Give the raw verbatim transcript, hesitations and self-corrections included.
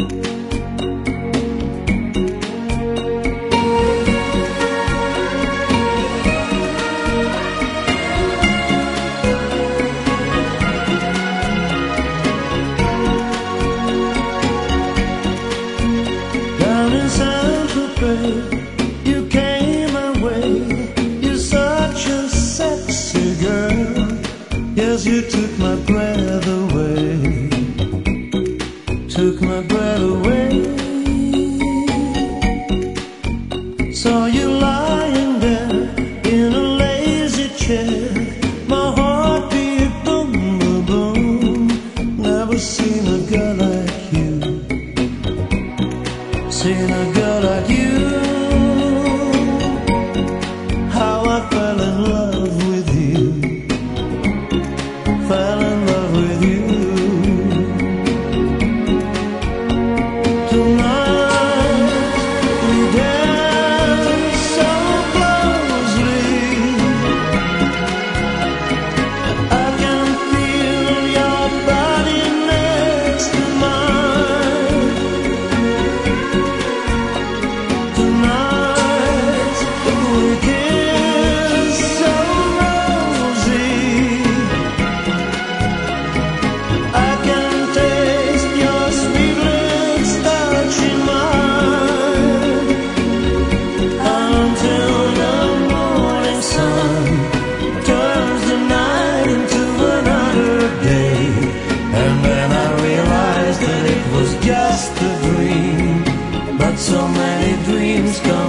You came my way, you're such a sexy girl. Yes, you took my breath away, took my breath away. Saw you lying there in a lazy chair, my heart beat boom, boom, boom. Never seen a girl like you, seen a girl like you. Just a dream, but so many dreams come